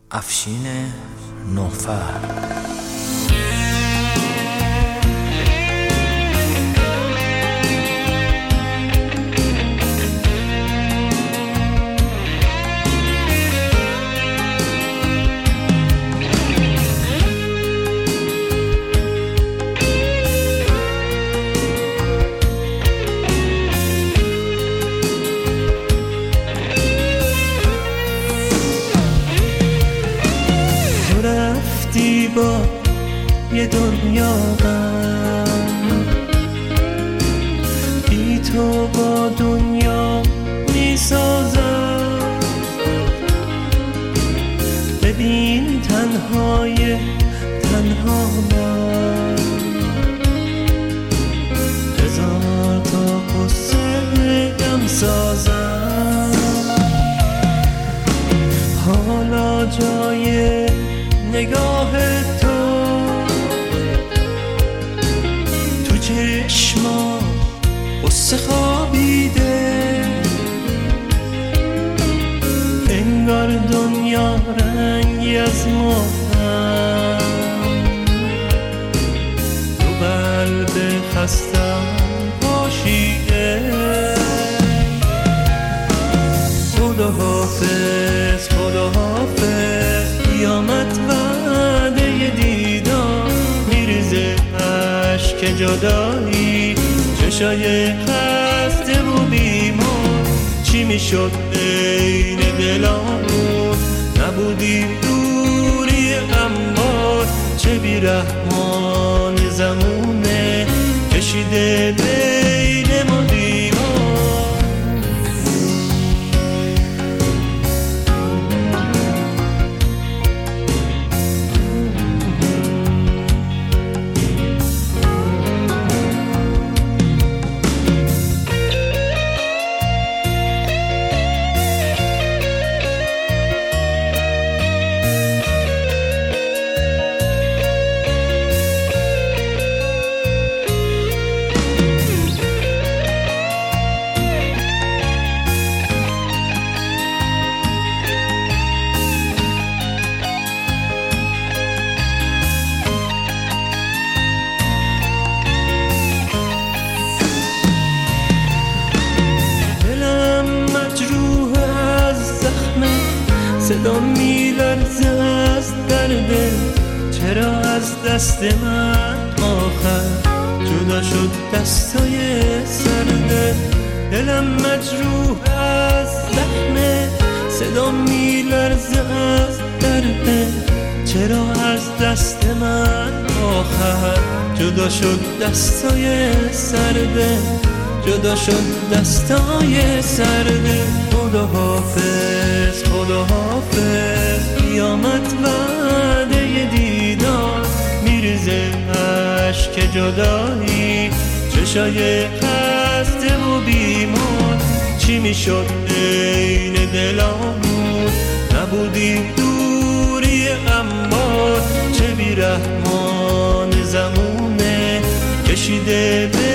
افشین نوفر. رفتی با یه دنیا غم، بی تو با دنیا میسازم. ببین تنها من، هزار تا قصه غم سازم. حالا جای نگاه تو چشما قصه خوابیده، انگار دنیا رنگی از ماهم. رو قلب خستم پاشیده. خداحافظ خداحافظ، قیامت وعده دیدار. میریزه عشق جدایی، چشای خسته و بیمار. چی میشد عین دلامون، نبودی دوری اما. چه بیرحمان زمونه کشیده بین ما دیوار. صدا میلرزه از درد، چرا از دست من آخر جدا شد دستای سرده. دلم مجروح از زخمه، صدا میلرزه از درد، چرا از دست من آخر جدا شد دستای سرده. جدا شد دستای سرده. خداحافظ خداحافظ، قیامت وعده دیدار. میریزه عشق جدایی، چشای خسته و بیمار. چی میشد عین دلامون، نبودی دوری اما. چه بیرحمان زمونه کشیده